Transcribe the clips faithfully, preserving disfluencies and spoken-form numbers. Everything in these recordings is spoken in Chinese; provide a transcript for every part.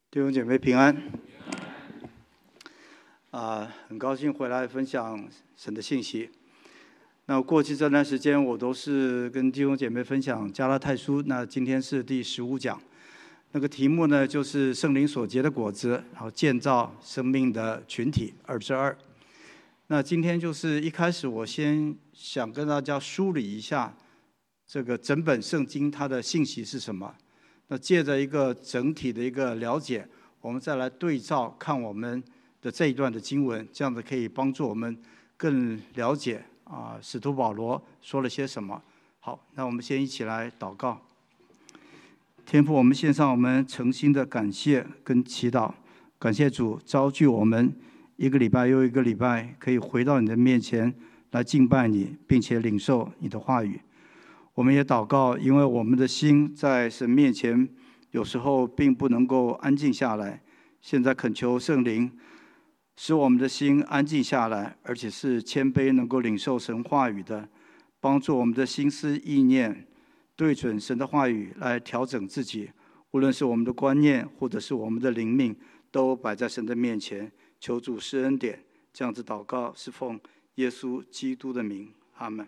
弟兄姐妹平安。啊、呃，很高兴回来分享神的信息。那过去这段时间，我都是跟弟兄姐妹分享加拉太书。那今天是第十五讲，那个题目呢，就是圣灵所结的果子，然后建造生命的群体二之二。那今天就是一开始，我先想跟大家梳理一下这个整本圣经它的信息是什么。那借着一个整体的一个了解，我们再来对照看我们的这一段的经文，这样子可以帮助我们更了解啊，使徒保罗说了些什么。好，那我们先一起来祷告。天父，我们献上我们诚心的感谢跟祈祷，感谢主召聚我们一个礼拜又一个礼拜，可以回到你的面前来敬拜你，并且领受你的话语。我们也祷告，因为我们的心在神面前有时候并不能够安静下来，现在恳求圣灵使我们的心安静下来，而且是谦卑能够领受神话语的，帮助我们的心思意念对准神的话语来调整自己，无论是我们的观念或者是我们的灵命，都摆在神的面前，求主施恩典。这样子祷告是奉耶稣基督的名，阿们。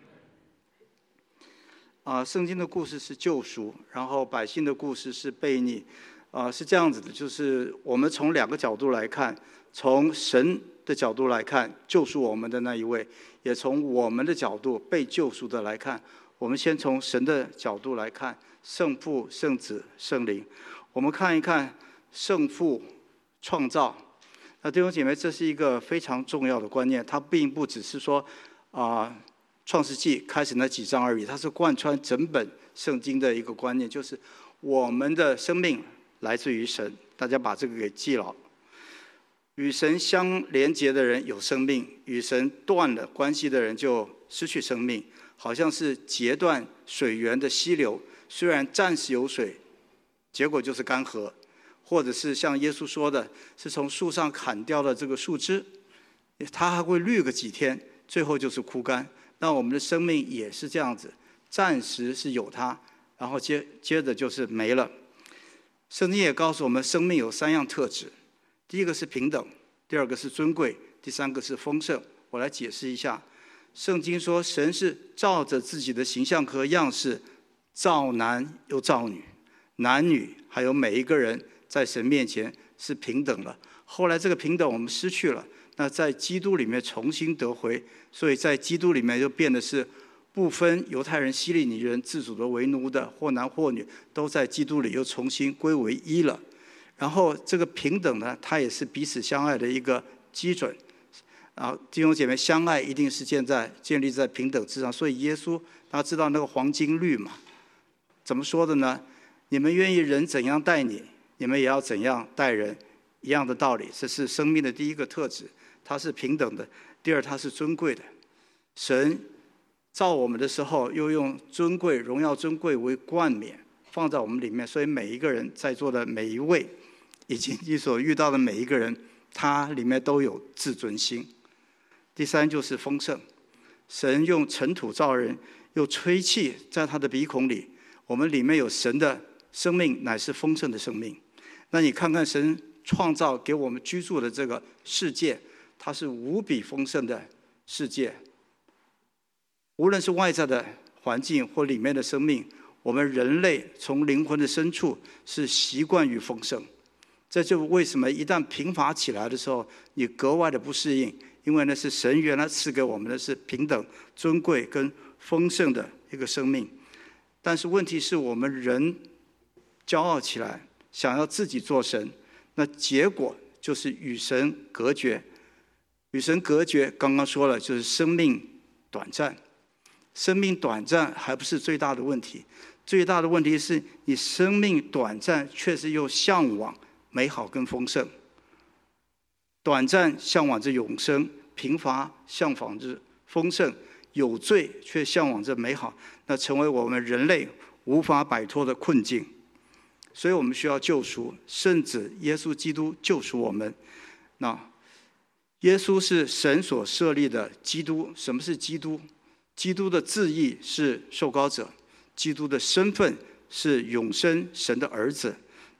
啊，圣经的故事是救赎，然后百姓的故事是悖逆，啊，是这样子的，就是我们从两个角度来看，从神的角度来看，救赎我们的那一位，也从我们的角度被救赎的来看。我们先从神的角度来看，圣父、圣子、圣灵。我们看一看圣父创造。那弟兄姐妹，这是一个非常重要的观念，它并不只是说啊。创世纪开始那几章而已，它是贯穿整本圣经的一个观念，就是我们的生命来自于神，大家把这个给记牢。与神相连结的人有生命，与神断了关系的人就失去生命，好像是截断水源的溪流，虽然暂时有水，结果就是干涸；或者是像耶稣说的，是从树上砍掉了这个树枝，它还会绿个几天，最后就是枯干。那我们的生命也是这样子，暂时是有它，然后接接着就是没了。圣经也告诉我们，生命有三样特质：第一个是平等，第二个是尊贵，第三个是丰盛。我来解释一下。圣经说，神是照着自己的形象和样式造男又造女，男女还有每一个人在神面前是平等了。后来这个平等我们失去了，那在基督里面重新得回，所以在基督里面就变得是不分犹太人、希利尼人、自主的、为奴的，或男或女，都在基督里又重新归为一了。然后这个平等呢，它也是彼此相爱的一个基准。啊，弟兄姐妹，相爱一定是建在建立在平等之上。所以耶稣他知道那个黄金律嘛，怎么说的呢？你们愿意人怎样待你，你们也要怎样待人，一样的道理。这是生命的第一个特质，它是平等的。第二，它是尊贵的。神造我们的时候，又用尊贵、荣耀、尊贵为冠冕放在我们里面，所以每一个人在座的每一位，以及你所遇到的每一个人，他里面都有自尊心。第三就是丰盛，神用尘土造人，又吹气在他的鼻孔里，我们里面有神的生命，乃是丰盛的生命。那你看看神创造给我们居住的这个世界，它是无比丰盛的世界，无论是外在的环境或里面的生命，我们人类从灵魂的深处是习惯于丰盛。这就为什么一旦贫乏起来的时候，你格外的不适应，因为那是神原来赐给我们的是平等、尊贵跟丰盛的一个生命。但是问题是我们人骄傲起来，想要自己做神，那结果就是与神隔绝。与神隔绝，刚刚说了，就是生命短暂。生命短暂还不是最大的问题，最大的问题是你生命短暂，确实又向往美好跟丰盛。短暂向往着永生，贫乏向往着丰盛，有罪却向往着美好，那成为我们人类无法摆脱的困境。所以我们需要救赎，圣子耶稣基督救赎我们。那耶稣是神所设立的基督。什么是基督？基督的字义是受膏者，基督的身份是永生神的儿子。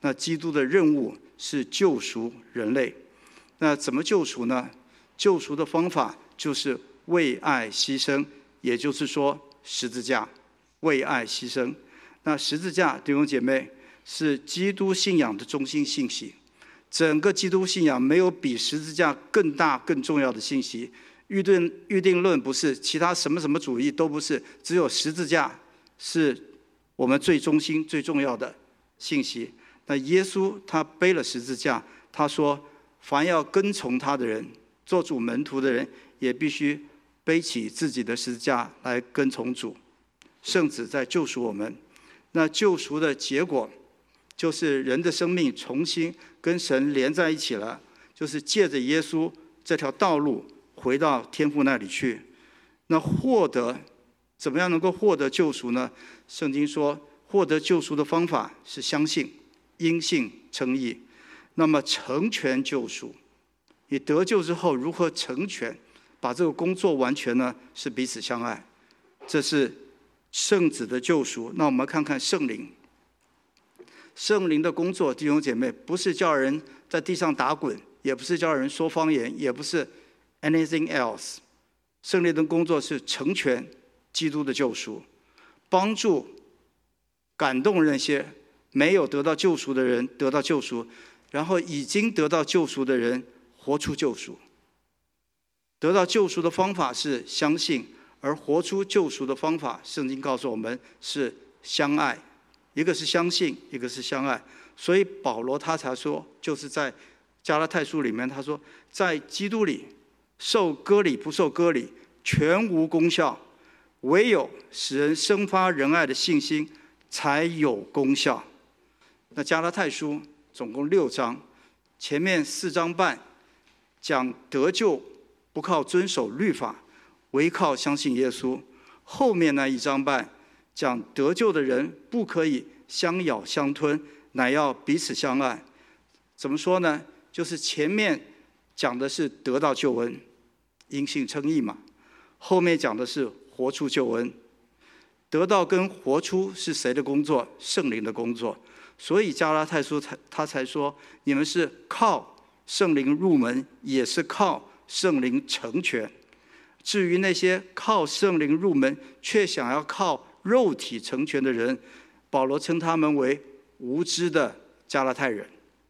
那基督的任务是救赎人类。那怎么救赎呢？救赎的方法就是为爱牺牲，也就是说十字架，为爱牺牲。那十字架，弟兄姐妹，是基督信仰的中心信息。整个基督信仰没有比十字架更大更重要的信息。预定预定论不是，其他什么什么主义都不是，只有十字架是我们最中心最重要的信息。那耶稣他背了十字架，他说凡要跟从他的人，做主门徒的人，也必须背起自己的十字架来跟从主。圣子在救赎我们，那救赎的结果就是人的生命重新跟神连在一起了，就是借着耶稣这条道路回到天父那里去。那获得怎么样能够获得救赎呢？圣经说获得救赎的方法是相信，因信称义。那么成全救赎，你得救之后如何成全，把这个工作完全呢？是彼此相爱，这是圣子的救赎。那我们看看圣灵，圣灵的工作，弟兄姐妹，不是叫人在地上打滚，也不是叫人说方言，也不是 anything else。圣灵的工作是成全基督的救赎，帮助感动那些没有得到救赎的人得到救赎，然后已经得到救赎的人活出救赎。得到救赎的方法是相信，而活出救赎的方法，圣经告诉我们是相爱。一个是相信，一个是相爱。所以保罗他才说，就是在加拉太书里面他说，在基督里受割礼不受割礼全无功效，唯有使人生发仁爱的信心才有功效。那加拉太书总共六章，前面四章半讲得救不靠遵守律法，唯靠相信耶稣。后面那一章半讲得救的人不可以相咬相吞，乃要彼此相爱。怎么说呢？就是前面讲的是得到救恩，因信称义嘛。后面讲的是活出救恩。得到跟活出是谁的工作？圣灵的工作。所以加拉太书他才说，你们是靠圣灵入门，也是靠圣灵成全。至于那些靠圣灵入门却想要靠肉体成全的人，保罗称他们为无知的加拉太人。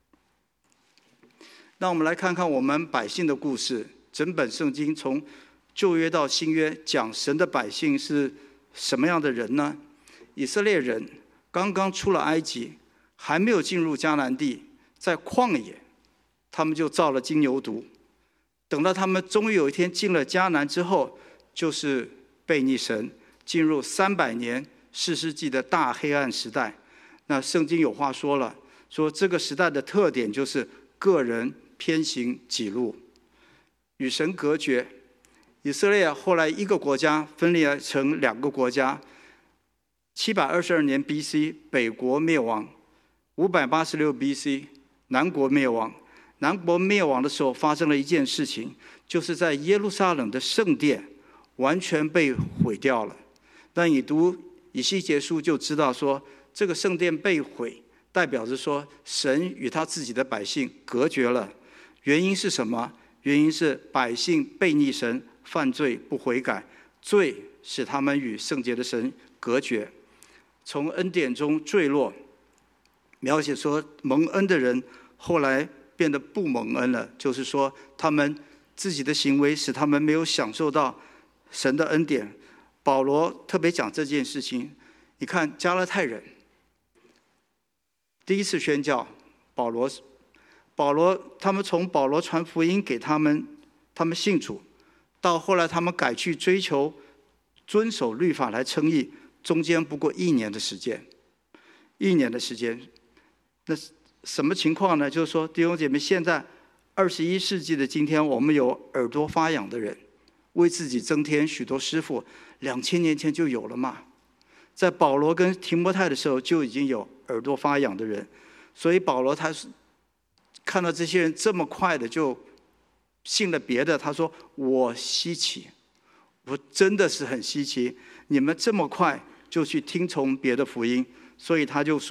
那我们来看看我们百姓的故事。整本圣经从旧约到新约讲神的百姓是什么样的人呢？以色列人刚刚出了埃及，还没有进入迦南地，在旷野他们就造了金牛犊。等到他们终于有一天进了迦南之后，就是悖逆神，进入三百年士师记的大黑暗时代。那圣经有话说了，说这个时代的特点就是个人偏行己路，与神隔绝。以色列后来一个国家分裂成两个国家。七百二十二年 B C 北国灭亡，五百八十六 B C 南国灭亡。南国灭亡的时候发生了一件事情，就是在耶路撒冷的圣殿完全被毁掉了。那你读以西结书就知道说，这个圣殿被毁代表着说神与他自己的百姓隔绝了。原因是什么？原因是百姓悖逆神，犯罪不悔改，罪使他们与圣洁的神隔绝，从恩典中坠落。描写说蒙恩的人后来变得不蒙恩了，就是说他们自己的行为使他们没有享受到神的恩典。保罗特别讲这件事情。你看加拉太人第一次宣教，保罗保罗他们从保罗传福音给他们，他们信主，到后来他们改去追求遵守律法来称义，中间不过一年的时间，一年的时间。那什么情况呢？就是说弟兄姐妹，现在二十一世纪的今天，我们有耳朵发痒的人，为自己增添许多师傅，两千年前就有了嘛。在保罗跟提摩太的时候就已经有耳朵发痒的人，所以保罗他是看到这些人这么快的就信了别的，他说我稀奇，我真的是很稀奇，你们这么快就去听从别的福音。所以他就说，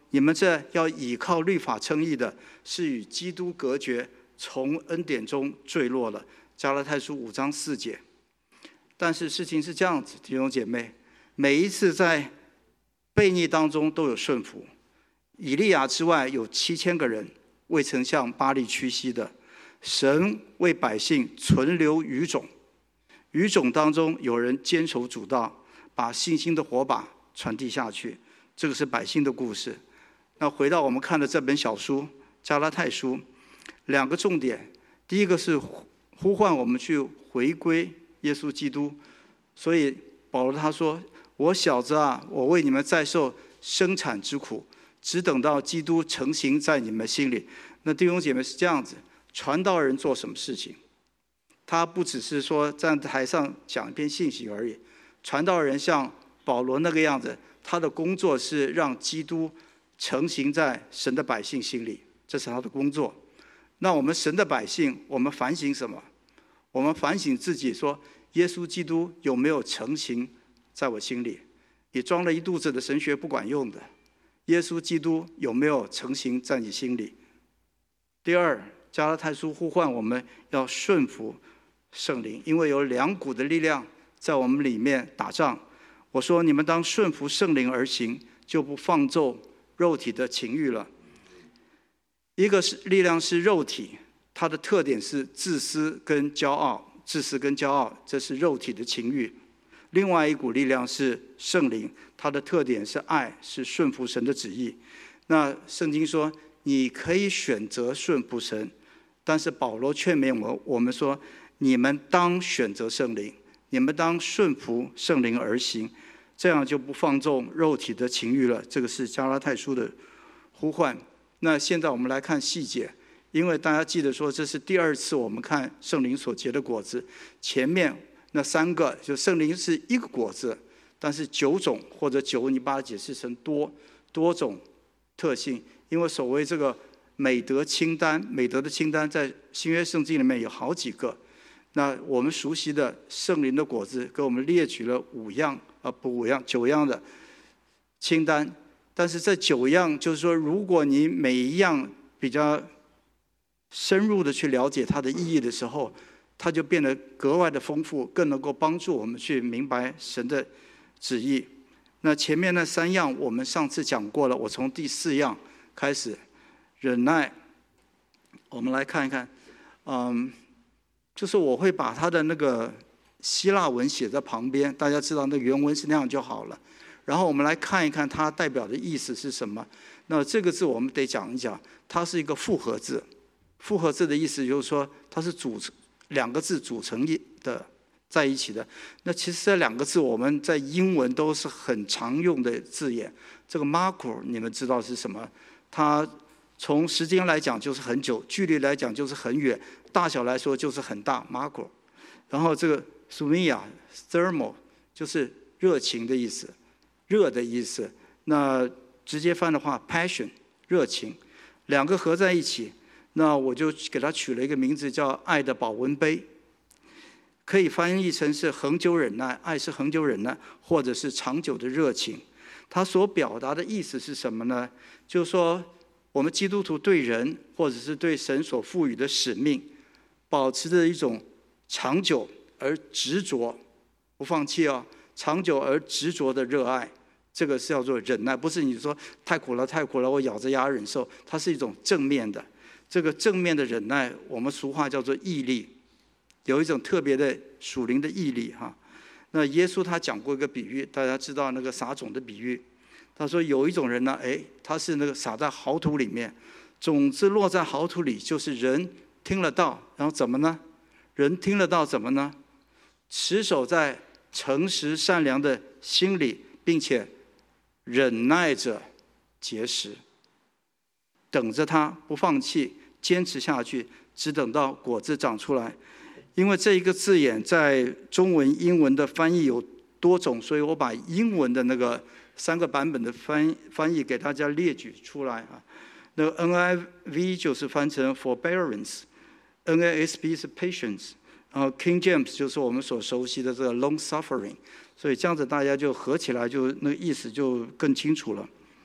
你们这要倚靠律法称义的，是与基督隔绝，从恩典中坠落了。加拉太书五章四节。但是事情是这样子，弟兄姐妹，每一次在悖逆当中都有顺服。以利亚之外有七千个人未曾向巴力屈膝的，神为百姓存留余种，余种当中有人坚守主道，把信心的火把传递下去，这个是百姓的故事。那回到我们看的这本小书加拉太书，两个重点，第一个是呼唤我们去回归耶稣基督，所以保罗他说，我小子啊，我为你们再受生产之苦，只等到基督成形在你们心里。那弟兄姐妹是这样子，传道人做什么事情？他不只是说站在台上讲一篇信息而已，传道人像保罗那个样子，他的工作是让基督成形在神的百姓心里，这是他的工作。那我们神的百姓，我们反省什么？我们反省自己说，耶稣基督有没有成形在我心里？你装了一肚子的神学不管用的，耶稣基督有没有成形在你心里？第二，加拉太书呼唤我们要顺服圣灵，因为有两股的力量在我们里面打仗。我说你们当顺服圣灵而行，就不放纵肉体的情欲了。一个是力量是肉体，它的特点是自私跟骄傲，自私跟骄傲，这是肉体的情欲。另外一股力量是圣灵，它的特点是爱，是顺服神的旨意。那圣经说你可以选择顺服神，但是保罗劝勉我我们说，你们当选择圣灵，你们当顺服圣灵而行，这样就不放纵肉体的情欲了。这个是加拉太书的呼唤。那现在我们来看细节，因为大家记得说这是第二次我们看圣灵所结的果子，前面那三个就圣灵是一个果子，但是九种或者九，你把它解释成多多种特性。因为所谓这个美德清单，美德的清单在新约圣经里面有好几个。那我们熟悉的圣灵的果子给我们列举了五样啊，不五样九样的清单。但是这九样就是说，如果你每一样比较深入的去了解它的意义的时候，它就变得格外的丰富，更能够帮助我们去明白神的旨意。那前面那三样我们上次讲过了，我从第四样开始，忍耐。我们来看一看，嗯，就是我会把它的那个希腊文写在旁边，大家知道那原文是那样就好了。然后我们来看一看它代表的意思是什么。那这个字我们得讲一讲，它是一个复合字。复合字的意思就是说，它是组成两个字组成的在一起的。那其实这两个字我们在英文都是很常用的字眼。这个 macro 你们知道是什么？它从时间来讲就是很久，距离来讲就是很远，大小来说就是很大 macro。然后这个 thumia thermal 就是热情的意思，热的意思。那直接翻的话 passion 热情，两个合在一起，那我就给它取了一个名字叫爱的保温杯，可以翻译成是恒久忍耐，爱是恒久忍耐，或者是长久的热情。它所表达的意思是什么呢？就是说我们基督徒对人或者是对神所赋予的使命，保持着一种长久而执着，不放弃哦，长久而执着的热爱，这个是叫做忍耐。不是你说太苦了太苦了我咬着牙忍受，它是一种正面的。这个正面的忍耐，我们俗话叫做毅力，有一种特别的属灵的毅力哈。那耶稣他讲过一个比喻，大家知道那个撒种的比喻。他说有一种人呢，哎，他是那个撒在好土里面，种子落在好土里，就是人听了道，然后怎么呢？人听了道怎么呢？持守在诚实善良的心里，并且忍耐着结实，等着他不放弃，坚持下去，只等到果子长出来。因为这一个字眼在中文英文的翻译有多种，所以我把英文的那个三个版本的翻翻译给大家列举出来啊。那个 N I V 就是翻成 forbearance， N A S B 是 patience， 然后 King James 就是我们所熟悉的这个 long suffering， 所以这样子大家就合起来就那个意思就更清楚了。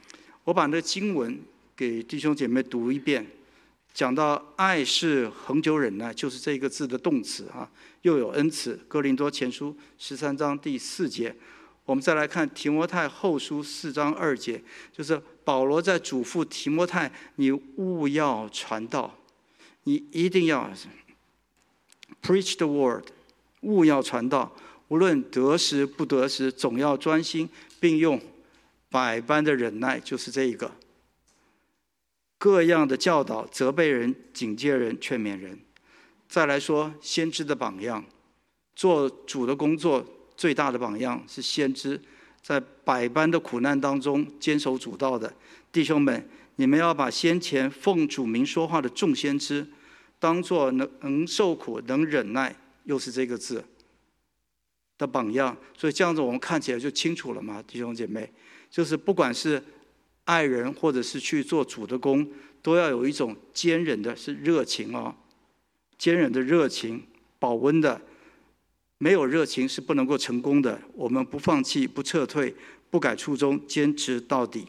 我把那个经文给弟兄姐妹读一遍，讲到爱是恒久忍耐，就是这个字的动词啊，又有恩慈。哥林多前书十三章第四节。我们再来看提摩太后书四章二节，就是保罗在嘱咐提摩太，你务要传道，你一定要 preach the word， 务要传道，无论得时不得时，总要专心，并用百般的忍耐，就是这一个各样的教导，责备人、警戒人、劝勉人。再来说先知的榜样，做主的工作最大的榜样是先知，在百般的苦难当中坚守主道的弟兄们，你们要把先前奉主名说话的众先知当作能能受苦、能忍耐，又是这个字的榜样。所以这样子我们看起来就清楚了嘛，弟兄姐妹，就是不管是爱人或者是去做主的工，都要有一种坚忍的是热情哦，坚忍的热情，保温的。没有热情是不能够成功的。我们不放弃，不撤退，不改初衷，坚持到底。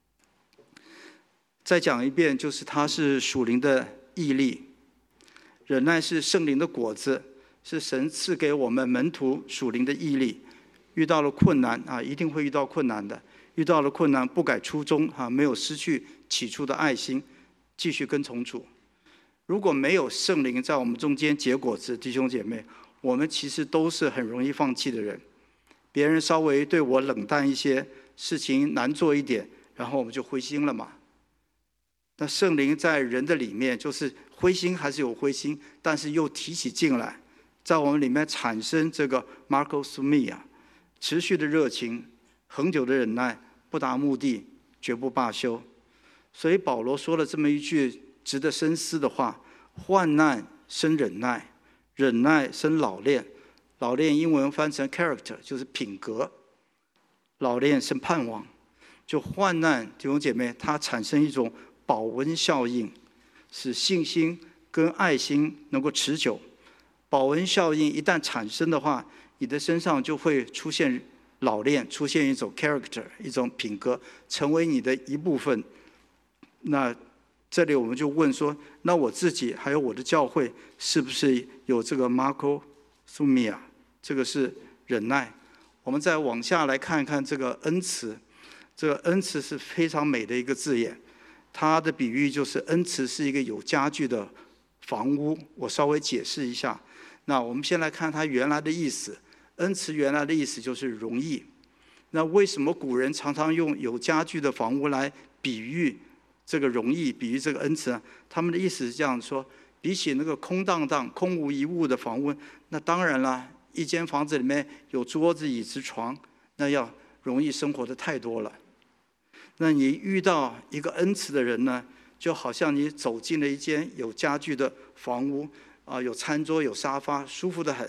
再讲一遍，就是它是属灵的毅力，忍耐是圣灵的果子，是神赐给我们门徒属灵的毅力。遇到了困难啊，一定会遇到困难的。遇到了困难，不改初衷啊，没有失去起初的爱心，继续跟从主。如果没有圣灵在我们中间结果子，弟兄姐妹，我们其实都是很容易放弃的人。别人稍微对我冷淡一些，事情难做一点，然后我们就灰心了嘛。那圣灵在人的里面，就是灰心还是有灰心，但是又提起劲来，在我们里面产生这个 Marcos Sumia， 持续的热情，恒久的忍耐，不达目的绝不罢休。所以保罗说了这么一句值得深思的话：患难生忍耐，忍耐生老练，老练英文翻成 character， 就是品格，老练生盼望。就患难，弟兄姐妹，它产生一种保温效应，使信心跟爱心能够持久。保温效应一旦产生的话，你的身上就会出现老练，出现一种 character， 一种品格，成为你的一部分。那这里我们就问说，那我自己还有我的教会是不是有这个 Marcos Sumia？ 这个是忍耐。我们再往下来看看这个恩慈，这个恩慈是非常美的一个字眼。它的比喻就是恩慈是一个有家具的房屋。我稍微解释一下。那我们先来看它原来的意思。恩慈原来的意思就是容易。那为什么古人常常用有家具的房屋来比喻这个容易，比喻这个恩慈呢？他们的意思是这样说：比起那个空荡荡、空无一物的房屋，那当然了，一间房子里面有桌子、椅子、床，那要容易生活的太多了。那你遇到一个恩慈的人呢，就好像你走进了一间有家具的房屋啊，有餐桌、有沙发，舒服得很，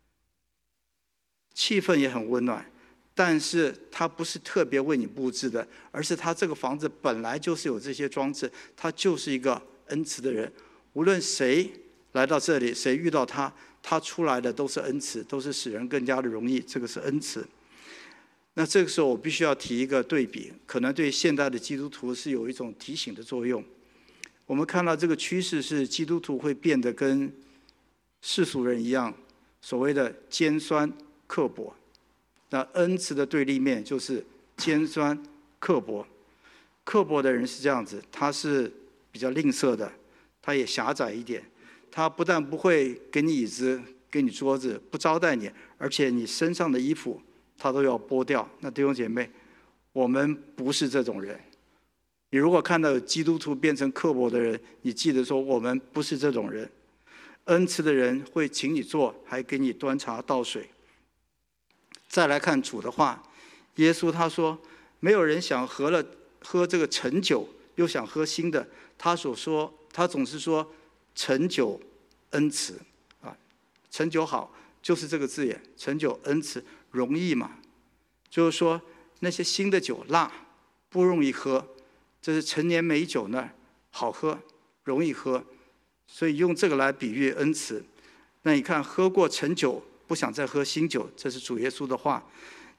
气氛也很温暖。但是它不是特别为你布置的，而是它这个房子本来就是有这些装置，它就是一个恩慈的人。无论谁来到这里，谁遇到他，他出来的都是恩慈，都是使人更加的容易。这个是恩慈。那这个时候我必须要提一个对比，可能对现代的基督徒是有一种提醒的作用。我们看到这个趋势是基督徒会变得跟世俗人一样，所谓的尖酸刻薄。那恩慈的对立面就是尖酸刻薄。刻薄的人是这样子，他是比较吝啬的，他也狭窄一点。他不但不会给你椅子、给你桌子，不招待你，而且你身上的衣服他都要剥掉。那弟兄姐妹，我们不是这种人。你如果看到有基督徒变成刻薄的人，你记得说我们不是这种人。恩慈的人会请你坐，还给你端茶倒水。再来看主的话，耶稣他说，没有人想喝了喝这个陈酒又想喝新的。他所说，他总是说陈酒恩慈啊，陈酒好就是这个字眼，陈酒恩慈容易嘛，就是说那些新的酒辣不容易喝，这是陈年美酒呢好喝容易喝，所以用这个来比喻恩慈。那你看喝过陈酒不想再喝新酒，这是主耶稣的话。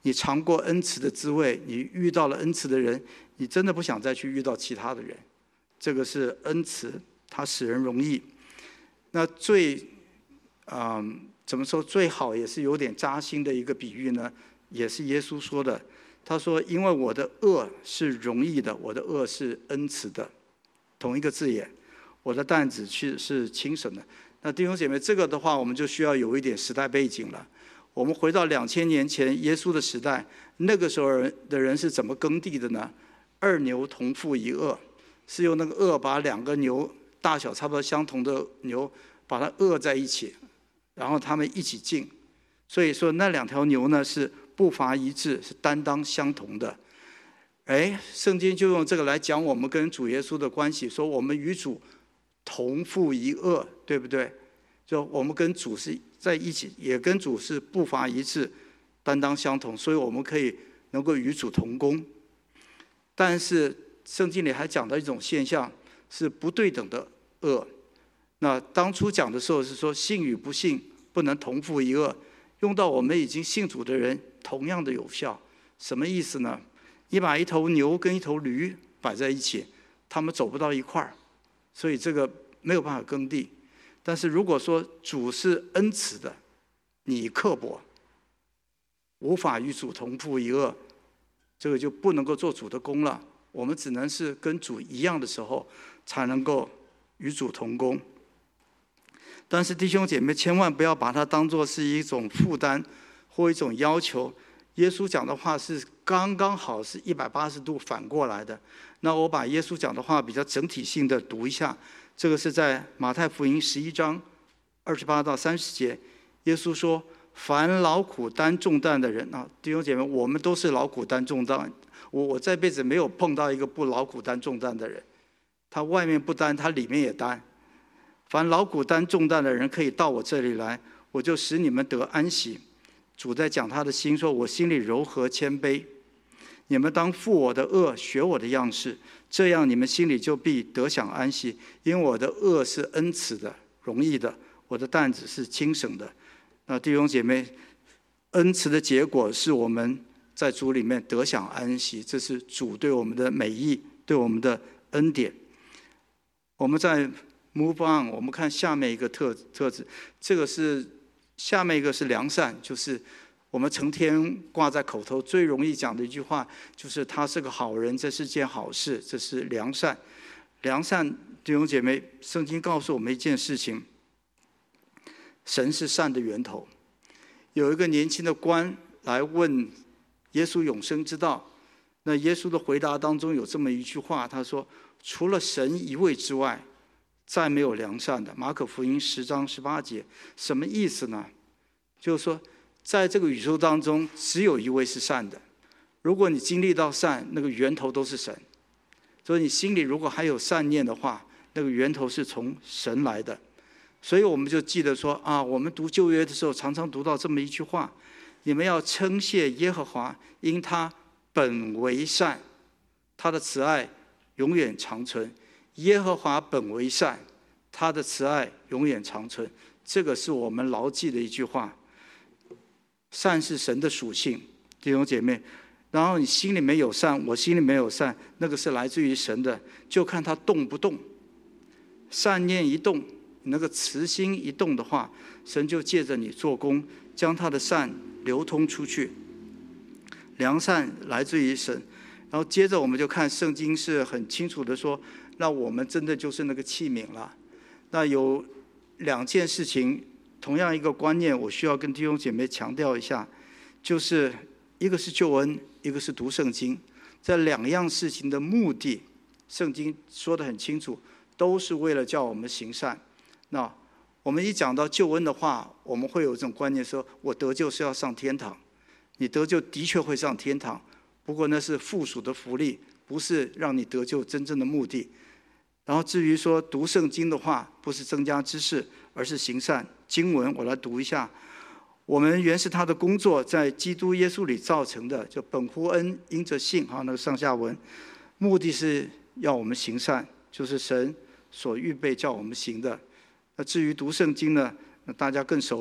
你尝过恩慈的滋味，你遇到了恩慈的人，你真的不想再去遇到其他的人。这个是恩慈，它使人容易。那最，嗯，怎么说最好也是有点扎心的一个比喻呢？也是耶稣说的。他说：“因为我的恶是容易的，我的恶是恩慈的。”同一个字眼，我的担子是是轻省的。那弟兄姐妹，这个的话，我们就需要有一点时代背景了。我们回到两千年前耶稣的时代，那个时候的人是怎么耕地的呢？二牛同负一轭，是用那个轭把两个牛大小差不多相同的牛，把它轭在一起，然后他们一起进。所以说那两条牛呢是步伐一致，是担当相同的。哎，圣经就用这个来讲我们跟主耶稣的关系，说我们与主同负一轭，对不对？就我们跟主是在一起，也跟主是步伐一致，担当相同，所以我们可以能够与主同工。但是圣经里还讲到一种现象，是不对等的恶。那当初讲的时候是说信与不信不能同负一轭，用到我们已经信主的人同样的有效。什么意思呢？你把一头牛跟一头驴摆在一起，他们走不到一块儿，所以这个没有办法耕地。但是如果说主是恩慈的，你刻薄，无法与主同负一轭，这个就不能够做主的工了。我们只能是跟主一样的时候，才能够与主同工。但是弟兄姐妹，千万不要把它当作是一种负担或一种要求。耶稣讲的话是刚刚好是一百八十度反过来的。那我把耶稣讲的话比较整体性的读一下。这个是在马太福音十一章二十八到三十节，耶稣说：“凡劳苦担重担的人啊，弟兄姐妹，我们都是劳苦担重担。我我这辈子没有碰到一个不劳苦担重担的人，他外面不担，他里面也担。凡劳苦担重担的人，可以到我这里来，我就使你们得安息。”主在讲他的心，说：“我心里柔和谦卑，你们当负我的恶，学我的样式，这样你们心里就必得享安息。因为我的恶是恩慈的、容易的，我的担子是轻省的。”那弟兄姐妹，恩慈的结果是我们在主里面得享安息，这是主对我们的美意，对我们的恩典。我们在 move on， 我们看下面一个特特质，这个是下面一个是良善，就是我们成天挂在口头最容易讲的一句话，就是他是个好人，这是件好事，这是良善。良善，弟兄姐妹，圣经告诉我们一件事情：神是善的源头。有一个年轻的官来问耶稣永生之道，那耶稣的回答当中有这么一句话，他说：“除了神一位之外，再没有良善的。”马可福音十章十八节，什么意思呢？就是说，在这个宇宙当中，只有一位是善的。如果你经历到善，那个源头都是神。所以你心里如果还有善念的话，那个源头是从神来的。所以我们就记得说啊，我们读旧约的时候，常常读到这么一句话：你们要称谢耶和华，因他本为善，他的慈爱永远长存。耶和华本为善，他的慈爱永远长存。这个是我们牢记的一句话。善是神的属性，弟兄姐妹。然后你心里面有善，我心里面有善，那个是来自于神的，就看他动不动。善念一动，那个慈心一动的话，神就借着你做工，将他的善流通出去。良善来自于神。然后接着我们就看圣经是很清楚的说，那我们真的就是那个器皿了。那有两件事情，同样一个观念，我需要跟弟兄姐妹强调一下，就是一个是救恩，一个是读圣经。这两样事情的目的，圣经说得很清楚，都是为了叫我们行善。那我们一讲到救恩的话，我们会有这种观念说，我得救是要上天堂。你得救的确会上天堂，不过那是附属的福利，不是让你得救真正的目的。然后至于说读圣经的话，不是增加知识，而是行善。经文我来读一下：我们原是他的工作，在基督耶稣里造成的，就本乎恩，因着信。哈，那个上下文，目的是要我们行善，就是神所预备叫我们行的。那至于读圣经呢，那大家更熟了，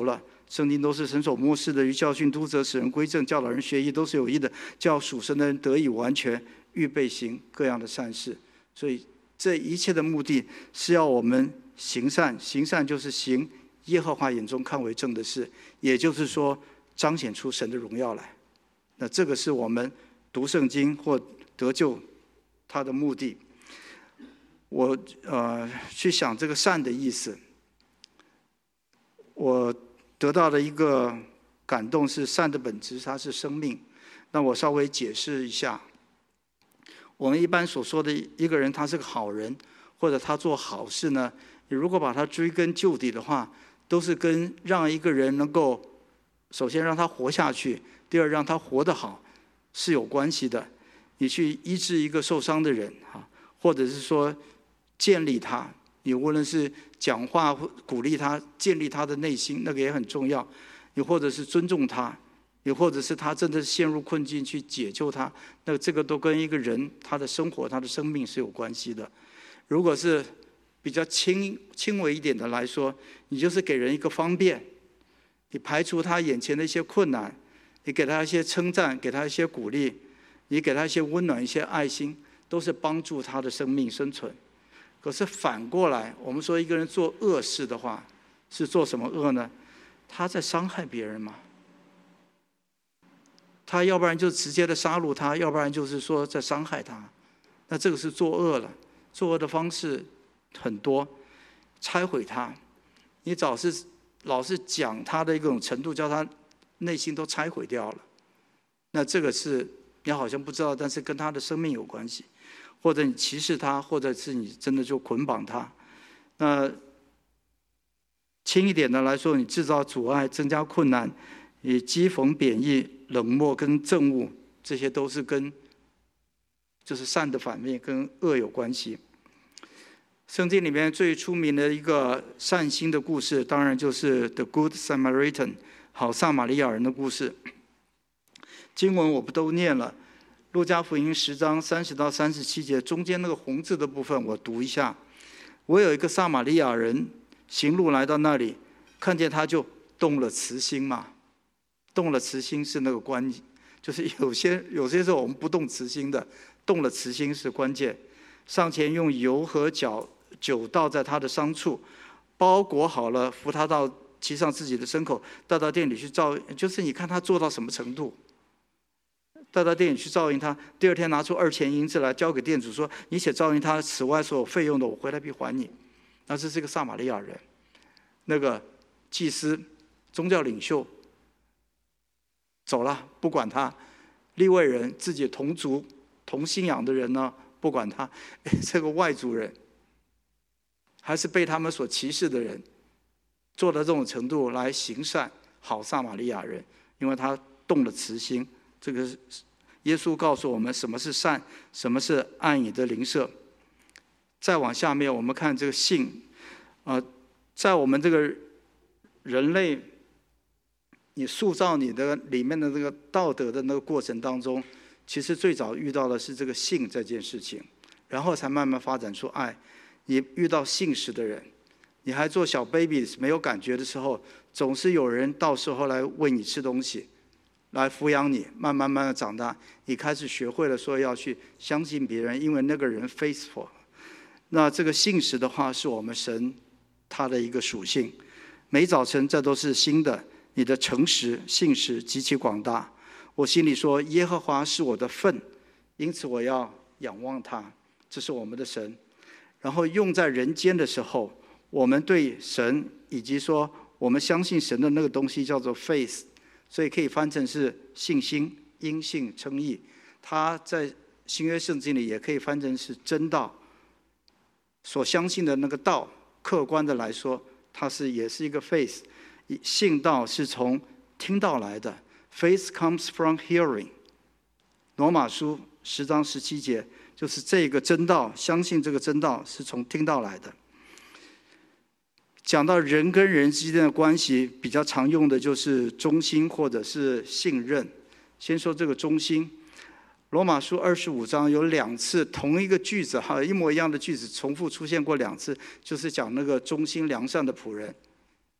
圣经都是神所默示的，于教训、督责、使人归正、教导人学义，都是有益的，叫属神的人得以完全，预备行各样的善事。所以这一切的目的是要我们行善，行善就是行耶和华眼中看为正的事，也就是说彰显出神的荣耀来。那这个是我们读圣经或得救它的目的。我呃去想这个善的意思，我得到的一个感动是善的本质它是生命。那我稍微解释一下，我们一般所说的一个人他是个好人，或者他做好事呢，你如果把他追根究底的话，都是跟让一个人能够首先让他活下去，第二让他活得好是有关系的。你去医治一个受伤的人，或者是说建立他，你无论是讲话鼓励他，建立他的内心，那个也很重要。你或者是尊重他，你或者是他真的陷入困境去解救他，那这个都跟一个人他的生活他的生命是有关系的。如果是比较轻轻微一点的来说，你就是给人一个方便，你排除他眼前的一些困难，你给他一些称赞，给他一些鼓励，你给他一些温暖，一些爱心，都是帮助他的生命生存。可是反过来，我们说一个人做恶事的话，是做什么恶呢？他在伤害别人嘛。他要不然就直接的杀戮他，要不然就是说在伤害他。那这个是作恶了。作恶的方式很多，拆毁他。你早是老是讲他的一种程度，叫他内心都拆毁掉了。那这个是你好像不知道，但是跟他的生命有关系。或者你歧视他，或者是你真的就捆绑他。那轻一点的来说，你制造阻碍，增加困难，你讥讽贬义、冷漠跟憎恶，这些都是跟就是善的反面，跟恶有关系。圣经里面最出名的一个善心的故事，当然就是 The Good Samaritan 好撒玛利亚人的故事。经文我不都念了，路加福音十章三十到三十七节，中间那个红字的部分我读一下。我有一个撒玛利亚人行路来到那里，看见他就动了慈心嘛。动了慈心是那个关键，就是有些有些时候我们不动慈心的，动了慈心是关键。上前用油和酒酒倒在他的伤处，包裹好了，扶他到骑上自己的牲口，带到店里去照，就是你看他做到什么程度。带到店里去照应他，第二天拿出二钱银子来交给店主说：“你且照应他，此外所有费用的，我回来必还你。”那这是一个撒玛利亚人，那个祭司、宗教领袖走了，不管他；利未人自己同族、同信仰的人呢，不管他。这个外族人，还是被他们所歧视的人，做到这种程度来行善，好撒玛利亚人，因为他动了慈心。这个耶稣告诉我们什么是善，什么是按你的邻舍。再往下面我们看这个信，呃，在我们这个人类你塑造你的里面的这个道德的那个过程当中，其实最早遇到的是这个信这件事情，然后才慢慢发展出爱。你遇到信实的人，你还做小 baby 没有感觉的时候，总是有人到时候来喂你吃东西，来抚养你，慢慢慢的长大，你开始学会了说要去相信别人，因为那个人 faithful。 那这个信实的话是我们神他的一个属性，每早晨这都是新的，你的诚实信实极其广大。我心里说，耶和华是我的份，因此我要仰望他，这是我们的神。然后用在人间的时候，我们对神以及说我们相信神的那个东西叫做 faith， 所以可以翻成是信心，因信称义。它在新约圣经里也可以翻成是真道，所相信的那个道，客观的来说，它是也是一个 faith。 信道是从听道来的， faith comes from hearing。 罗马书十章十七节就是这个真道，相信这个真道是从听道来的。讲到人跟人之间的关系，比较常用的就是忠心或者是信任。先说这个忠心，罗马书二十五章有两次同一个句子，哈，一模一样的句子重复出现过两次，就是讲那个忠心良善的仆人。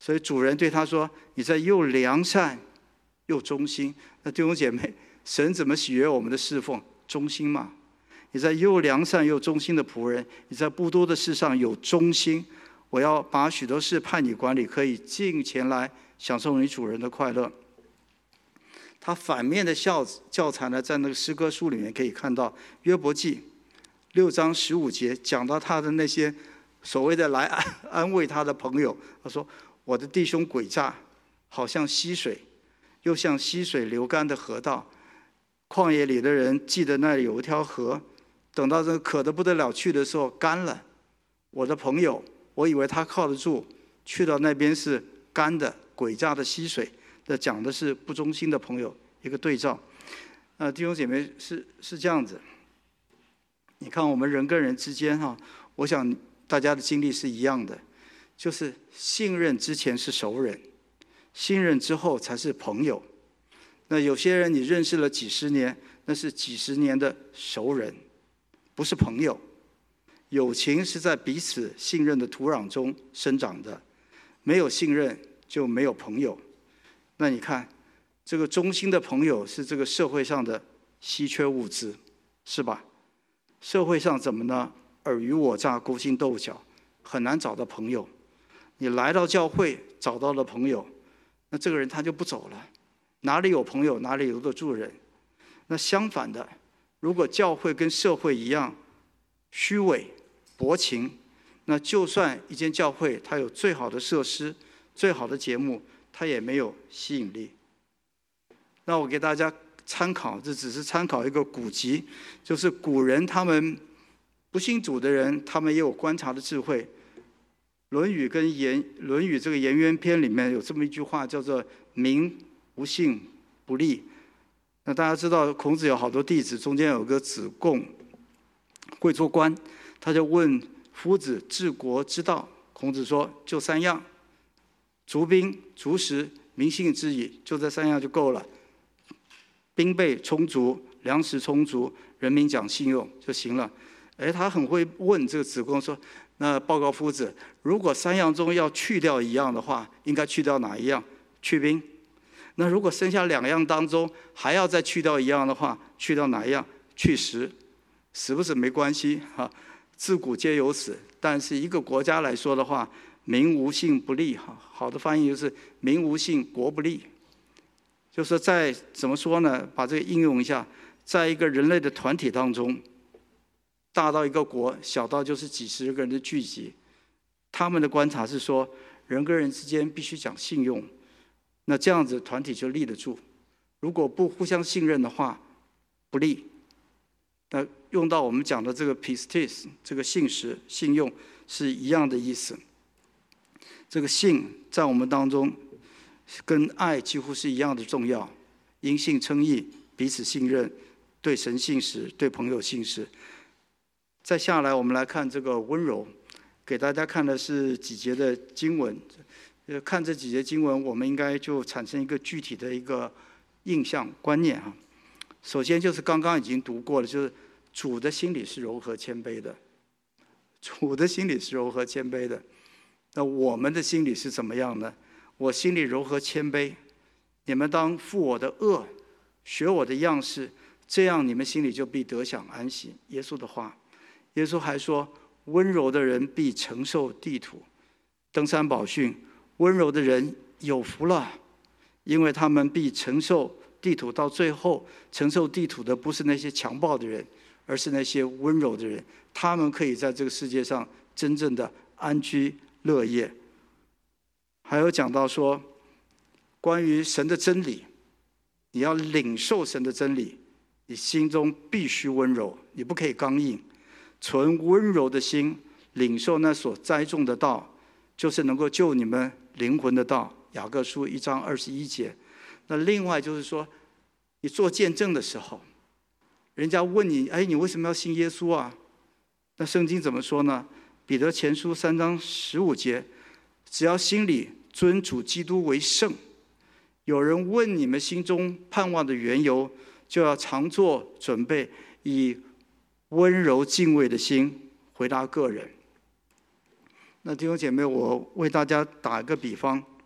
所以主人对他说：“你在又良善又忠心。”那弟兄姐妹，神怎么喜悦我们的侍奉？忠心嘛。你在又良善又忠心的仆人，你在不多的事上有忠心。我要把许多事派你管理，可以尽前来享受你主人的快乐。他反面的教教材呢，在那个诗歌书里面可以看到，约伯记六章十五节讲到他的那些所谓的来安安慰他的朋友，他说：“我的弟兄诡诈，好像溪水，又像溪水流干的河道。旷野里的人记得那里有一条河，等到这个渴得不得了去的时候干了。我的朋友，我以为他靠得住，去到那边是干的诡诈的溪水。”这讲的是不忠心的朋友，一个对照。呃，弟兄姐妹是是这样子。你看我们人跟人之间哈，我想大家的经历是一样的，就是信任之前是熟人，信任之后才是朋友。那有些人你认识了几十年，那是几十年的熟人，不是朋友。友情是在彼此信任的土壤中生长的，没有信任就没有朋友。那你看，这个忠心的朋友是这个社会上的稀缺物资，是吧？社会上怎么呢？尔虞我诈、勾心斗角，很难找到朋友。你来到教会找到了朋友，那这个人他就不走了。哪里有朋友，哪里留得住人。那相反的，如果教会跟社会一样虚伪、薄情，那就算一间教会它有最好的设施、最好的节目，它也没有吸引力。那我给大家参考，这只是参考一个古籍，就是古人他们不信主的人，他们也有观察的智慧。《论语》跟《颜论语》这个《颜渊篇》里面有这么一句话，叫做“民无信不立”。那大家知道，孔子有好多弟子，中间有个子贡，会做官，他就问夫子治国之道。孔子说：“就三样。足兵、足食、民信之矣，就这三样就够了。兵备充足，粮食充足，人民讲信用就行了。”哎，他很会问这个子贡说：“那报告夫子，如果三样中要去掉一样的话，应该去掉哪一样？去兵。那如果剩下两样当中还要再去掉一样的话，去掉哪一样？去食。死不死没关系哈，自古皆有死。但是一个国家来说的话，民无信不立，哈，好的翻译就是民无信，国不立。就是在怎么说呢？把这个应用一下，在一个人类的团体当中，大到一个国，小到就是几十个人的聚集，他们的观察是说，人跟人之间必须讲信用，那这样子团体就立得住。如果不互相信任的话，不立。那用到我们讲的这个 pistis 这个信实、信用是一样的意思。这个信在我们当中跟爱几乎是一样的重要，因信称义，彼此信任，对神信实，对朋友信实。再下来我们来看这个温柔，给大家看的是几节的经文。看这几节经文，我们应该就产生一个具体的一个印象观念啊。首先就是刚刚已经读过了，就是主的心里是柔和谦卑的，主的心里是柔和谦卑的。那我们的心里是怎么样呢？我心里柔和谦卑，你们当负我的恶，学我的样式，这样你们心里就必得享安息。耶稣的话，耶稣还说，温柔的人必承受地土。登山宝训，温柔的人有福了，因为他们必承受地土。到最后，承受地土的不是那些强暴的人，而是那些温柔的人，他们可以在这个世界上真正的安居乐业。还有讲到说，关于神的真理，你要领受神的真理，你心中必须温柔，你不可以刚硬。存温柔的心，领受那所栽种的道，就是能够救你们灵魂的道。雅各书一章二十一节。那另外就是说，你做见证的时候，人家问你，哎，你为什么要信耶稣啊？那圣经怎么说呢？彼得前书三章十五节，只要心里尊主基督为圣，有人问你们心中盼望的缘由，就要常做准备，以温柔敬畏的心回答个人。那弟兄姐妹，我为大家打一个比方，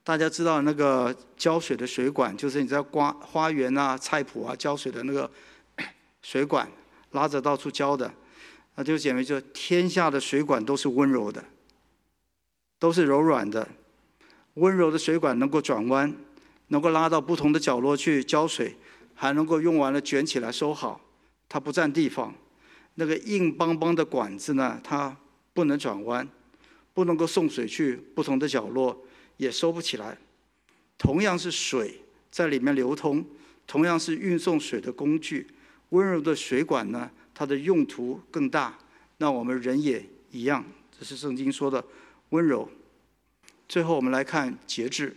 大家知道那个浇水的水管，就是你在花花园啊、菜圃啊浇水的那个水管，拉着到处浇的。那弟兄姐妹，就天下的水管都是温柔的，都是柔软的。温柔的水管能够转弯，能够拉到不同的角落去浇水，还能够用完了卷起来收好，它不占地方。那个硬邦邦的管子呢，它不能转弯，不能够送水去不同的角落，也收不起来。同样是水在里面流通，同样是运送水的工具，温柔的水管呢，它的用途更大。那我们人也一样，这是圣经说的温柔。最后我们来看节制。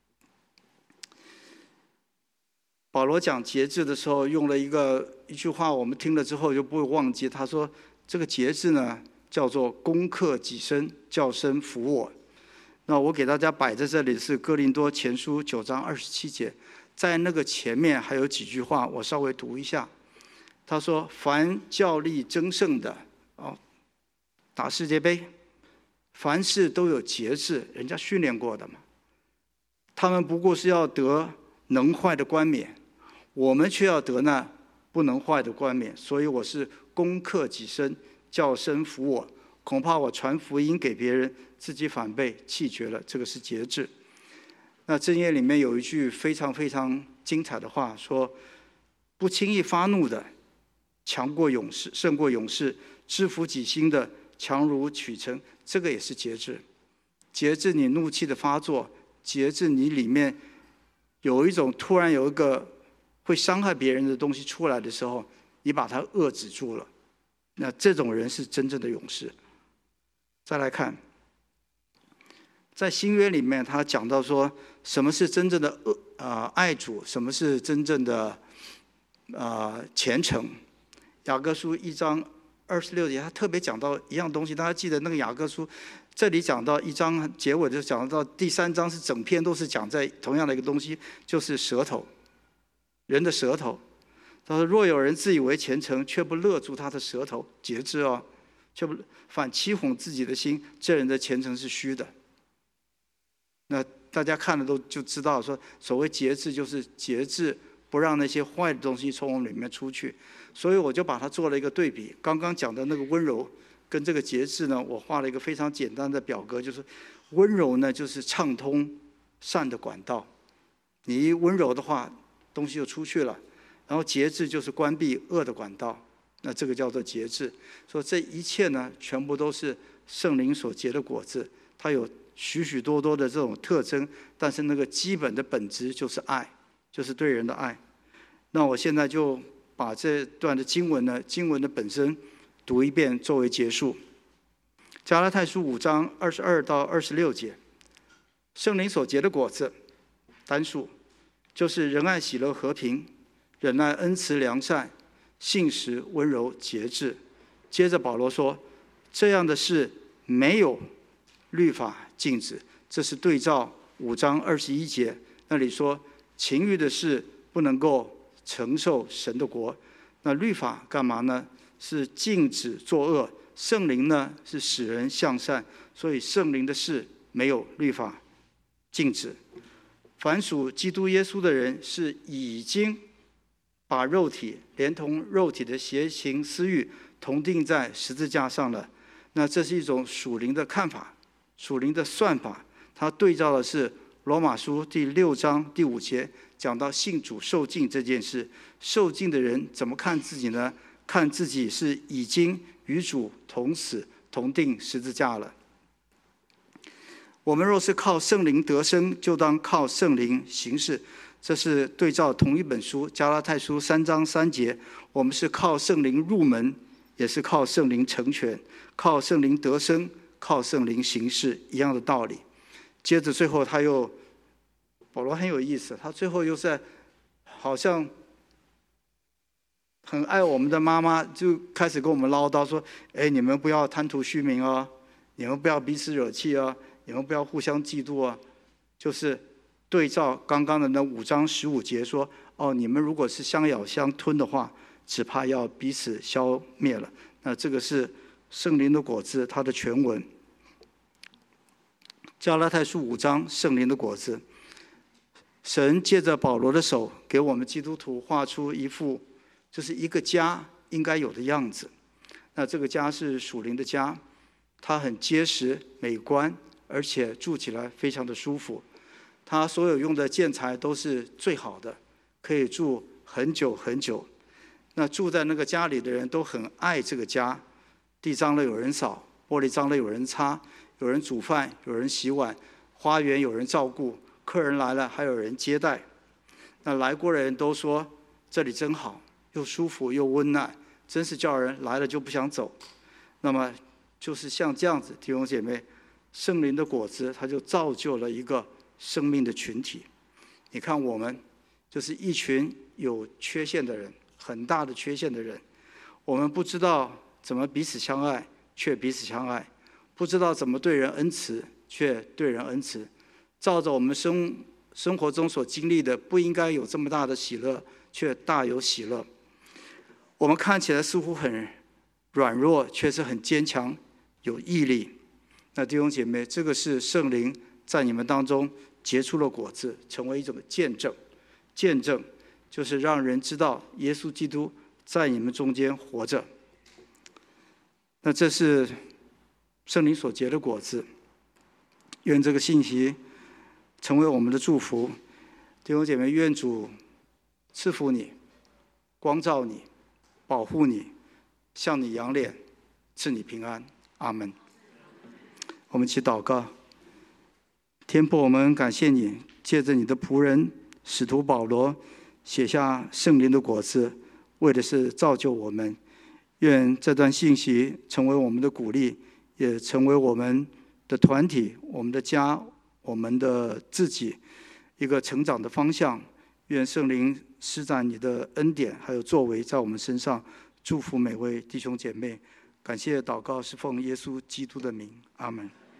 保罗讲节制的时候，用了一个一句话，我们听了之后就不会忘记。他说：“这个节制呢，叫做攻克己身，叫身服我。”那我给大家摆在这里是哥林多前书九章二十七节，在那个前面还有几句话，我稍微读一下。他说：“凡较力争胜的，哦，打世界杯，凡事都有节制，人家训练过的嘛。他们不过是要得能坏的冠冕。”我们却要得那不能坏的冠冕，所以我是攻克己身，叫身服我。恐怕我传福音给别人，自己反被弃绝了。这个是节制。那箴言里面有一句非常非常精彩的话，说：“不轻易发怒的，强过勇士，胜过勇士；制服己心的，强如取成。”这个也是节制。节制你怒气的发作，节制你里面有一种突然有一个会伤害别人的东西出来的时候，你把它遏制住了，那这种人是真正的勇士。再来看，在新约里面，他讲到说，什么是真正的呃爱主，什么是真正的呃虔诚。雅各书一章二十六节，他特别讲到一样东西，大家记得那个雅各书，这里讲到一章结尾就讲到第三章，是整篇都是讲在同样的一个东西，就是舌头。人的舌头，他说：“若有人自以为虔诚，却不勒住他的舌头，节制哦，却不反欺哄自己的心，这人的虔诚是虚的。”那大家看了都就知道，说所谓节制就是节制，不让那些坏的东西从我们里面出去。所以我就把它做了一个对比，刚刚讲的那个温柔跟这个节制呢，我画了一个非常简单的表格，就是温柔呢就是畅通善的管道，你一温柔的话，东西就出去了，然后节制就是关闭恶的管道，那这个叫做节制。说这一切呢，全部都是圣灵所结的果子，它有许许多多的这种特征，但是那个基本的本质就是爱，就是对人的爱。那我现在就把这段的经文呢，经文的本身读一遍作为结束。加拉太书五章二十二到二十六节，圣灵所结的果子，单数。就是仁爱、喜乐、和平、忍耐、恩慈、良善、信实、温柔、节制。接着保罗说，这样的事没有律法禁止。这是对照五章二十一节那里说，情欲的事不能够承受神的国。那律法干嘛呢？是禁止作恶，圣灵呢是使人向善，所以圣灵的事没有律法禁止。凡属基督耶稣的人，是已经把肉体连同肉体的邪情私欲同定在十字架上了。那这是一种属灵的看法，属灵的算法。它对照的是罗马书第六章第五节，讲到信主受尽这件事。受尽的人怎么看自己呢？看自己是已经与主同死同定十字架了。我们若是靠圣灵得生，就当靠圣灵行事。这是对照同一本书加拉太书三章三节，我们是靠圣灵入门，也是靠圣灵成全，靠圣灵得生，靠圣灵行事，一样的道理。接着最后他又，保罗很有意思，他最后又在好像很爱我们的妈妈，就开始跟我们唠叨说：“哎，你们不要贪图虚名哦，你们不要彼此惹气哦，你们不要互相嫉妒啊。”就是对照刚刚的那五章十五节说：“哦，你们如果是相咬相吞的话，只怕要彼此消灭了。”那这个是圣灵的果子，它的全文。 加拉太书五章，圣灵的果子。神借着保罗的手，给我们基督徒画出一幅，就是一个家应该有的样子。那这个家是属灵的家，它很结实、美观，而且住起来非常的舒服。它所有用的建材都是最好的，可以住很久很久。那住在那个家里的人都很爱这个家，地脏了有人扫，玻璃脏了有人擦，有人煮饭，有人洗碗，花园有人照顾，客人来了还有人接待。那来过的人都说这里真好，又舒服又温暖，真是叫人来了就不想走。那么就是像这样子，弟兄姐妹，圣灵的果子它就造就了一个生命的群体。你看我们就是一群有缺陷的人，很大的缺陷的人，我们不知道怎么彼此相爱，却彼此相爱；不知道怎么对人恩慈，却对人恩慈。照着我们生生活中所经历的，不应该有这么大的喜乐，却大有喜乐。我们看起来似乎很软弱，却是很坚强，有毅力。那弟兄姐妹，这个是圣灵在你们当中结出了果子，成为一种见证。见证就是让人知道耶稣基督在你们中间活着。那这是圣灵所结的果子。愿这个信息成为我们的祝福。弟兄姐妹，愿主赐福你，光照你，保护你，向你扬脸，赐你平安。阿们。我们一起祷告。天父，我们感谢你，借着你的仆人使徒保罗写下圣灵的果子，为的是造就我们。愿这段信息成为我们的鼓励，也成为我们的团体、我们的家、我们的自己一个成长的方向。愿圣灵施展你的恩典还有作为在我们身上，祝福每位弟兄姐妹。感谢祷告是奉耶稣基督的名，阿们。